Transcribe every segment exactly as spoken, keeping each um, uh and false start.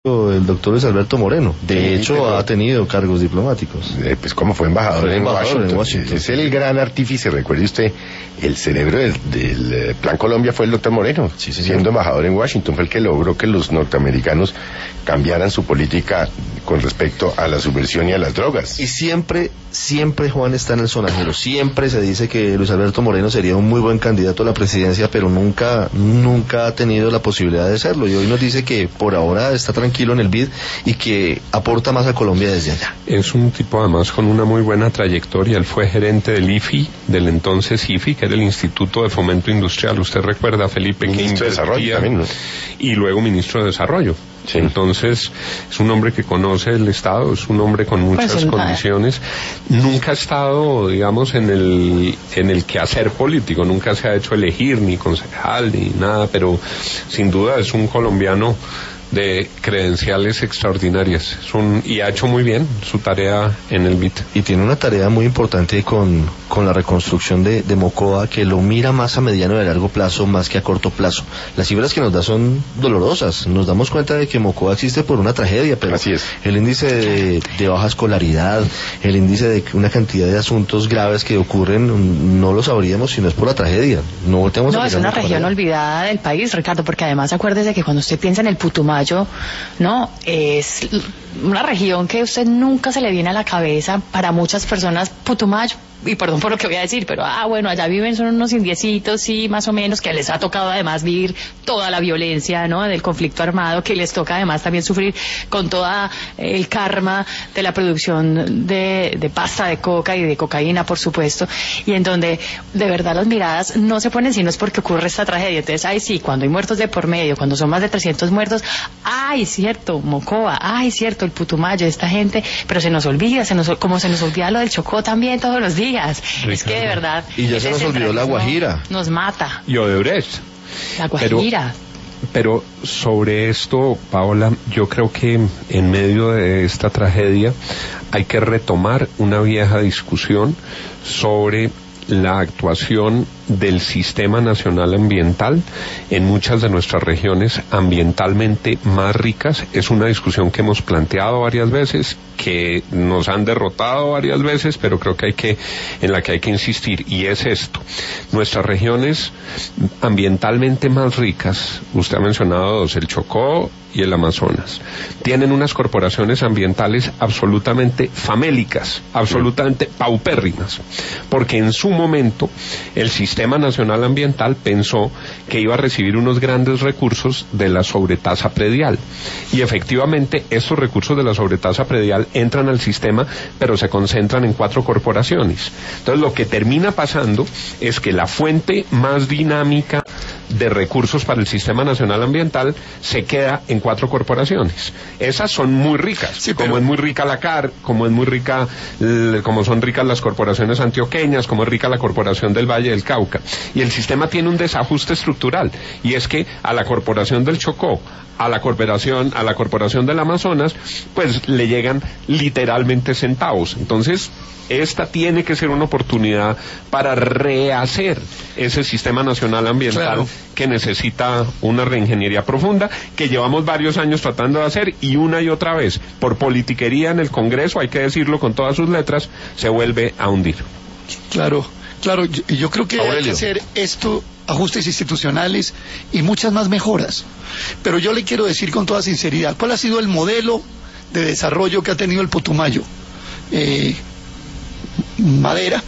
el doctor Luis Alberto Moreno. De sí, hecho, pero, ha tenido cargos diplomáticos. Eh, pues como fue embajador, fue en, embajador Washington. en Washington. Es el gran artífice, recuerde usted, el cerebro del, del Plan Colombia fue el doctor Moreno, sí, sí, siendo sí. embajador en Washington. Fue el que logró que los norteamericanos cambiaran su política con respecto a la subversión y a las drogas. Y siempre, siempre Juan está en el sonajero. Siempre se dice que Luis Alberto Moreno sería un muy buen candidato a la presidencia, pero nunca, nunca ha tenido la posibilidad de serlo. Y hoy nos dice que por ahora está tranquilo en el B I D y que aporta más a Colombia desde allá. Es un tipo además con una muy buena trayectoria. Él fue gerente del I F I, del entonces I F I, que era el Instituto de Fomento Industrial. Usted recuerda, Felipe, ministro que de Desarrollo también, ¿no? Y luego ministro de Desarrollo. Sí. Entonces, es un hombre que conoce el Estado, es un hombre con muchas pues, condiciones. Nunca ha estado, digamos, en el en el quehacer político, nunca se ha hecho elegir ni concejal ni nada, pero sin duda es un colombiano de credenciales extraordinarias. Es un, y ha hecho muy bien su tarea en el B I D. Y tiene una tarea muy importante con, con la reconstrucción de, de Mocoa, que lo mira más a mediano y a largo plazo, más que a corto plazo. Las cifras que nos da son dolorosas. Nos damos cuenta de que Mocoa existe por una tragedia, pero así es. El índice de, de baja escolaridad, el índice de una cantidad de asuntos graves que ocurren, no lo sabríamos si no es por la tragedia. No volteamos no, a es una región olvidada del país, Ricardo, porque además acuérdese que cuando usted piensa en el Putumayo, no, es una región que a usted nunca se le viene a la cabeza. Para muchas personas, Putumayo, y perdón por lo que voy a decir, pero ah, bueno, allá viven son unos indiecitos, sí, más o menos, que les ha tocado además vivir toda la violencia, ¿no?, del conflicto armado, que les toca además también sufrir con toda el karma de la producción de, de pasta de coca y de cocaína, por supuesto, y en donde de verdad las miradas no se ponen sino es porque ocurre esta tragedia. Entonces, ay, sí, cuando hay muertos de por medio, cuando son más de trescientos muertos, ay, cierto, Mocoa, ay, cierto, el Putumayo, esta gente, pero se nos olvida, se nos, como se nos olvida lo del Chocó también todos los días. Ricardo. Es que de verdad. Y ya se nos olvidó la Guajira. Nos mata. Y Odebrecht. La Guajira. Pero, pero sobre esto, Paola, yo creo que en medio de esta tragedia hay que retomar una vieja discusión sobre la actuación del Sistema Nacional Ambiental en muchas de nuestras regiones ambientalmente más ricas. Es una discusión que hemos planteado varias veces, que nos han derrotado varias veces, pero creo que hay que, en la que hay que insistir, y es esto: nuestras regiones ambientalmente más ricas, usted ha mencionado dos, el Chocó y el Amazonas, tienen unas corporaciones ambientales absolutamente famélicas, absolutamente paupérrimas, porque en su momento el Sistema Nacional Ambiental pensó que iba a recibir unos grandes recursos de la sobretasa predial, y efectivamente estos recursos de la sobretasa predial entran al sistema, pero se concentran en cuatro corporaciones. Entonces lo que termina pasando es que la fuente más dinámica de recursos para el Sistema Nacional Ambiental se queda en cuatro corporaciones. Esas son muy ricas, sí, como pero... es muy rica la C A R, como es muy rica, como son ricas las corporaciones antioqueñas, como es rica la corporación del Valle del Cauca. Y el sistema tiene un desajuste estructural, y es que a la corporación del Chocó, a la corporación, a la corporación del Amazonas, pues le llegan literalmente centavos. Entonces, esta tiene que ser una oportunidad para rehacer ese Sistema Nacional Ambiental, claro, que necesita una reingeniería profunda, que llevamos varios años tratando de hacer, y una y otra vez, por politiquería en el Congreso, hay que decirlo con todas sus letras, se vuelve a hundir. Claro, claro, yo, yo creo que Aurelio. Hay que hacer esto, ajustes institucionales y muchas más mejoras. Pero yo le quiero decir con toda sinceridad, ¿cuál ha sido el modelo de desarrollo que ha tenido el Putumayo? Eh, madera,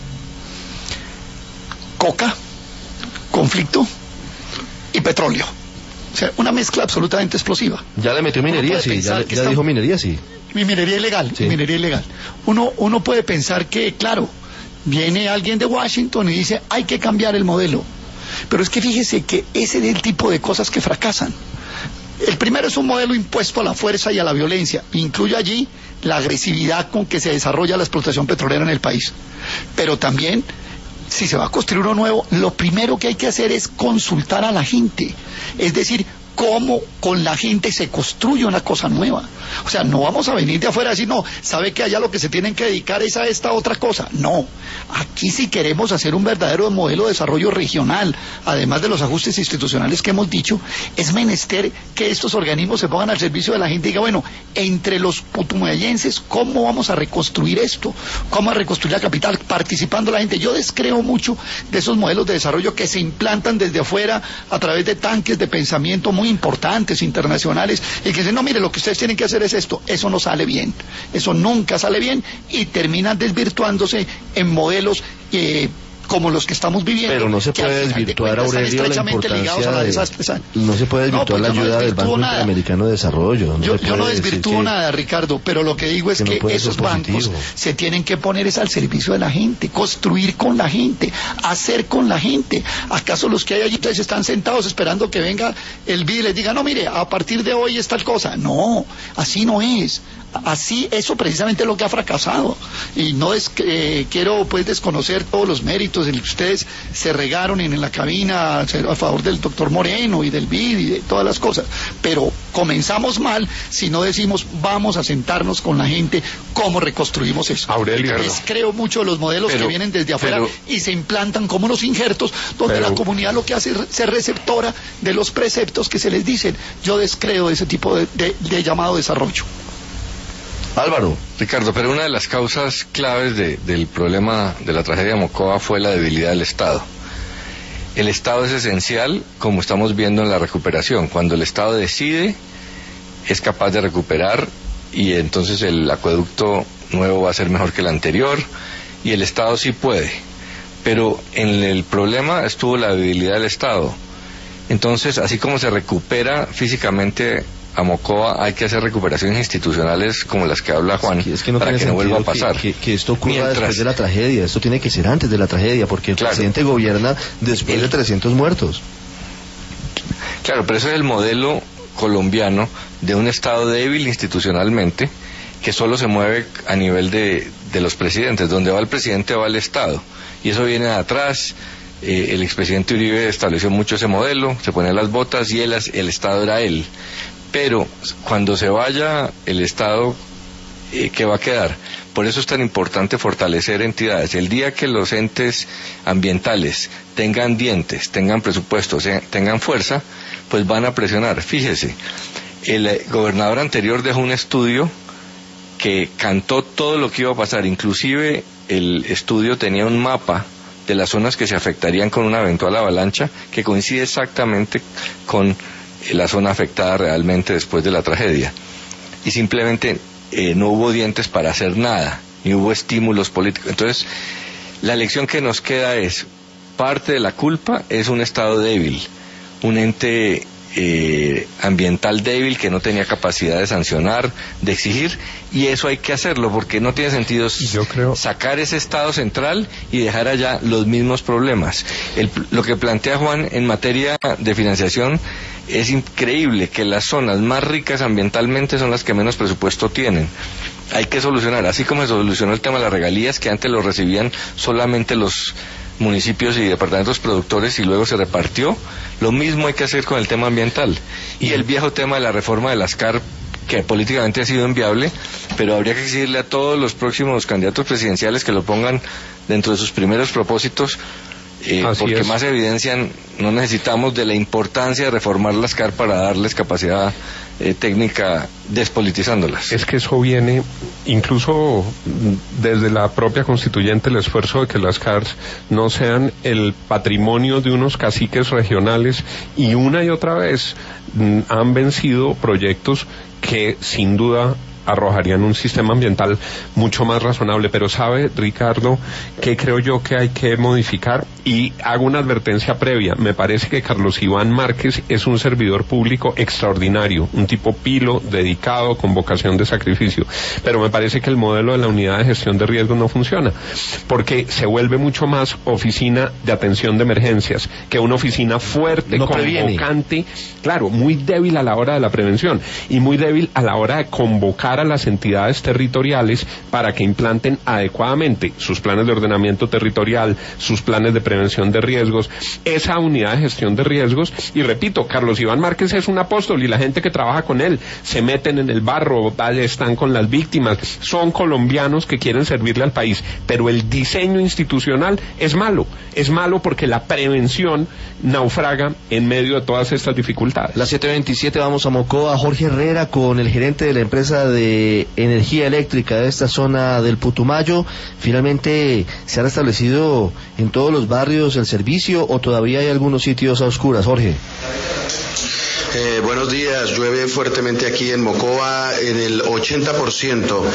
coca, conflicto y petróleo. O sea, una mezcla absolutamente explosiva. Ya le metió minería, sí, ya, ya está... dijo minería, sí. Mi minería ilegal, sí. minería ilegal. Uno, uno puede pensar que, claro, viene alguien de Washington y dice, hay que cambiar el modelo. Pero es que fíjese que ese es el tipo de cosas que fracasan. El primero es un modelo impuesto a la fuerza y a la violencia. Incluye allí la agresividad con que se desarrolla la explotación petrolera en el país. Pero también, si se va a construir uno nuevo, lo primero que hay que hacer es consultar a la gente. Es decir, cómo con la gente se construye una cosa nueva. O sea, no vamos a venir de afuera a decir, no, sabe que allá lo que se tienen que dedicar es a esta otra cosa. No, aquí sí queremos hacer un verdadero modelo de desarrollo regional, además de los ajustes institucionales que hemos dicho, es menester que estos organismos se pongan al servicio de la gente y diga, bueno, entre los putumayenses, ¿cómo vamos a reconstruir esto? ¿Cómo a reconstruir la capital? Participando la gente. Yo descreo mucho de esos modelos de desarrollo que se implantan desde afuera a través de tanques de pensamiento muy importantes, internacionales, y que dicen, no, mire, lo que ustedes tienen que hacer es esto. Eso no sale bien, eso nunca sale bien, y termina desvirtuándose en modelos eh, como los que estamos viviendo. Pero no se puede desvirtuar, Aurelio, la importancia de... De... No se puede desvirtuar no, pues la ayuda no del Banco nada. Interamericano de Desarrollo. No yo, yo no desvirtúo que... nada, Ricardo, pero lo que digo es que, que no esos bancos se tienen que poner es al servicio de la gente, construir con la gente, hacer con la gente. ¿Acaso los que hay allí entonces están sentados esperando que venga el B I D y les diga, no, mire, a partir de hoy es tal cosa? No, así no es. Así, eso precisamente es lo que ha fracasado, y no es que eh, quiero pues desconocer todos los méritos en los que ustedes se regaron en, en la cabina a favor del doctor Moreno y del B I D y de todas las cosas, pero comenzamos mal si no decimos vamos a sentarnos con la gente, cómo reconstruimos eso. Aurelio, les creo mucho los modelos pero, que vienen desde afuera pero, y se implantan como los injertos, donde pero, la comunidad lo que hace es ser receptora de los preceptos que se les dicen. Yo descreo ese tipo de, de, de llamado desarrollo. Álvaro. Ricardo, pero una de las causas claves de, del problema de la tragedia de Mocoa fue la debilidad del Estado. El Estado es esencial, como estamos viendo en la recuperación. Cuando el Estado decide, es capaz de recuperar, y entonces el acueducto nuevo va a ser mejor que el anterior, y el Estado sí puede. Pero en el problema estuvo la debilidad del Estado. Entonces, así como se recupera físicamente a Mocoa, hay que hacer recuperaciones institucionales como las que habla Juan, es que, es que no para que no vuelva a pasar. Que, que, que esto ocurra Mientras... después de la tragedia, esto tiene que ser antes de la tragedia, porque el claro, presidente gobierna después el... de trescientos muertos. Claro, pero ese es el modelo colombiano de un Estado débil institucionalmente, que solo se mueve a nivel de, de los presidentes. Donde va el presidente va el Estado, y eso viene de atrás. Eh, el expresidente Uribe estableció mucho ese modelo, se ponían las botas y él, el Estado era él. Pero cuando se vaya el Estado, eh, ¿qué va a quedar? Por eso es tan importante fortalecer entidades. El día que los entes ambientales tengan dientes, tengan presupuestos, tengan fuerza, pues van a presionar. Fíjese, el gobernador anterior dejó un estudio que cantó todo lo que iba a pasar. Inclusive el estudio tenía un mapa de las zonas que se afectarían con una eventual avalancha, que coincide exactamente con la zona afectada realmente después de la tragedia, y simplemente eh, no hubo dientes para hacer nada, ni hubo estímulos políticos. Entonces, la lección que nos queda es, parte de la culpa es un Estado débil, un ente eh, ambiental débil que no tenía capacidad de sancionar, de exigir, y eso hay que hacerlo, porque no tiene sentido Yo creo... sacar ese Estado central y dejar allá los mismos problemas. El, lo que plantea Juan en materia de financiación es increíble, que las zonas más ricas ambientalmente son las que menos presupuesto tienen. Hay que solucionar, así como se solucionó el tema de las regalías, que antes lo recibían solamente los municipios y departamentos productores y luego se repartió, lo mismo hay que hacer con el tema ambiental. Y el viejo tema de la reforma de las C A R, que políticamente ha sido inviable, pero habría que exigirle a todos los próximos candidatos presidenciales que lo pongan dentro de sus primeros propósitos, eh, porque es. Más evidencian, no necesitamos de la importancia de reformar las C A R para darles capacidad eh, técnica, despolitizándolas. Es que eso viene incluso desde la propia constituyente, el esfuerzo de que las C A R no sean el patrimonio de unos caciques regionales, y una y otra vez mm, han vencido proyectos que sin duda arrojarían un sistema ambiental mucho más razonable. Pero sabe, Ricardo, que creo yo que hay que modificar, y hago una advertencia previa. Me parece que Carlos Iván Márquez es un servidor público extraordinario, un tipo pilo, dedicado, con vocación de sacrificio, pero me parece que el modelo de la unidad de gestión de riesgos no funciona, porque se vuelve mucho más oficina de atención de emergencias que una oficina fuerte, no convocante, claro, muy débil a la hora de la prevención y muy débil a la hora de convocar a las entidades territoriales para que implanten adecuadamente sus planes de ordenamiento territorial, sus planes de prevención prevención de riesgos, esa unidad de gestión de riesgos. Y repito, Carlos Iván Márquez es un apóstol y la gente que trabaja con él se meten en el barro, están con las víctimas, son colombianos que quieren servirle al país, pero el diseño institucional es malo, es malo porque la prevención naufraga en medio de todas estas dificultades. Las siete veintisiete, vamos a Mocoa. Jorge Herrera con el gerente de la empresa de energía eléctrica de esta zona del Putumayo. Finalmente, ¿se ha restablecido en todos los barrios el servicio o todavía hay algunos sitios a oscuras, Jorge? Eh, buenos días, llueve fuertemente aquí en Mocoa. En el ochenta por ciento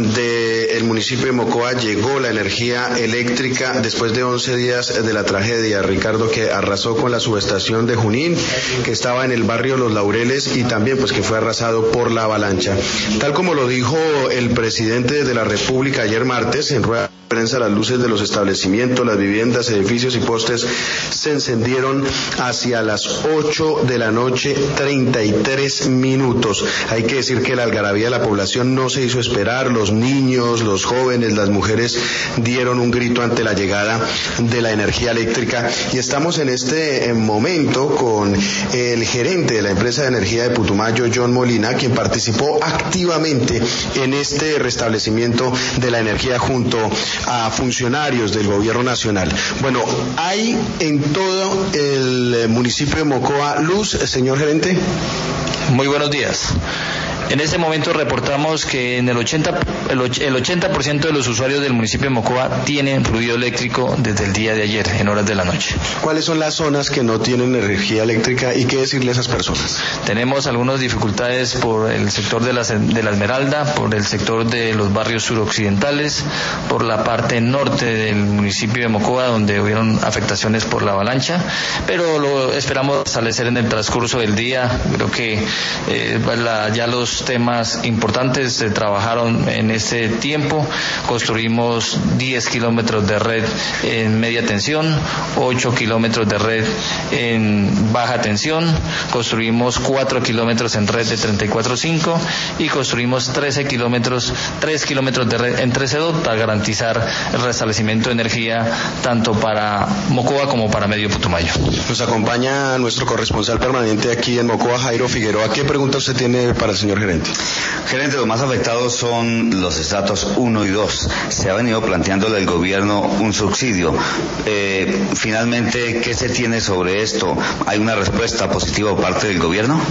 del municipio de Mocoa llegó la energía eléctrica después de once días de la tragedia, Ricardo, que arrasó con la subestación de Junín, que estaba en el barrio Los Laureles, y también pues que fue arrasado por la avalancha. Tal como lo dijo el presidente de la República ayer martes en rueda de prensa, las luces de los establecimientos, las viviendas, edificios y postes se encendieron hacia las ocho de la noche, treinta y tres minutos. Hay que decir que la algarabía de la población no se hizo esperar. Los niños, los jóvenes, las mujeres dieron un grito ante la llegada de la energía eléctrica, y estamos en este momento con el gerente de la empresa de energía de Putumayo, John Molina, quien participó activamente en este restablecimiento de la energía junto a funcionarios del gobierno nacional. Bueno, hay en todo el municipio de Mocoa luz, señor gerente. Muy buenos días. En este momento reportamos que en el ochenta, el ochenta por ciento de los usuarios del municipio de Mocoa tienen fluido eléctrico desde el día de ayer, en horas de la noche. ¿Cuáles son las zonas que no tienen energía eléctrica y qué decirle a esas personas? Tenemos algunas dificultades por el sector de la, de la Esmeralda, por el sector de los barrios suroccidentales, por la parte norte del municipio de Mocoa, donde hubieron afectaciones por la avalancha, pero lo esperamos establecer en el transcurso del día. Creo que eh, la, ya los temas importantes se trabajaron en este tiempo. Construimos diez kilómetros de red en media tensión, ocho kilómetros de red en baja tensión, construimos cuatro kilómetros en red de treinta y cuatro punto cinco y construimos trece kilómetros, tres kilómetros de red en trece punto dos para garantizar el restablecimiento de energía tanto para Mocoa como para medio Putumayo. Nos acompaña nuestro corresponsal permanente aquí en Mocoa, Jairo Figueroa. ¿Qué pregunta usted tiene para el señor gerente? Gerente, los más afectados son los estratos uno y dos. Se ha venido planteándole al gobierno un subsidio. Eh, finalmente, ¿qué se tiene sobre esto? ¿Hay una respuesta positiva por parte del gobierno?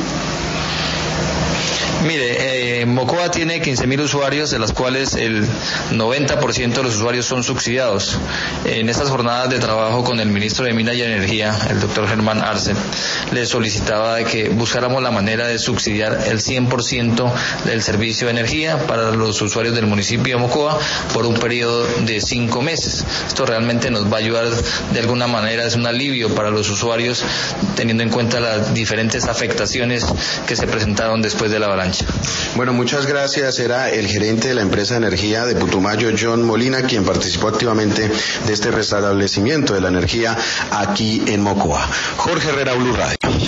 Mire, eh, Mocoa tiene quince mil usuarios, de las cuales el noventa por ciento de los usuarios son subsidiados. En estas jornadas de trabajo con el ministro de Minas y Energía, el doctor Germán Arce, le solicitaba de que buscáramos la manera de subsidiar el cien por ciento del servicio de energía para los usuarios del municipio de Mocoa por un periodo de cinco meses. Esto realmente nos va a ayudar de alguna manera, es un alivio para los usuarios, teniendo en cuenta las diferentes afectaciones que se presentaron después de la avalancha. Bueno, muchas gracias. Era el gerente de la empresa de energía de Putumayo, John Molina, quien participó activamente de este restablecimiento de la energía aquí en Mocoa. Jorge Herrera, Blue Radio.